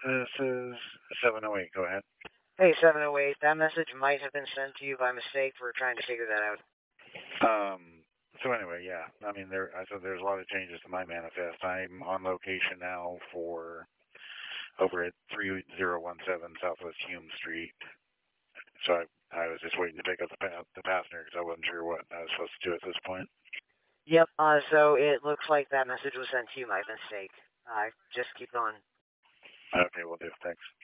This is 708. Go ahead. Hey, 708, that message might have been sent to you by mistake. We're trying to figure that out. So anyway, yeah. I mean, I said there's a lot of changes to my manifest. I'm on location now for over at 3017 Southwest Hume Street. So I was just waiting to pick up the passenger because I wasn't sure what I was supposed to do at this point. Yep, so it looks like that message was sent to you by mistake. Just keep going. Okay, will do. Thanks.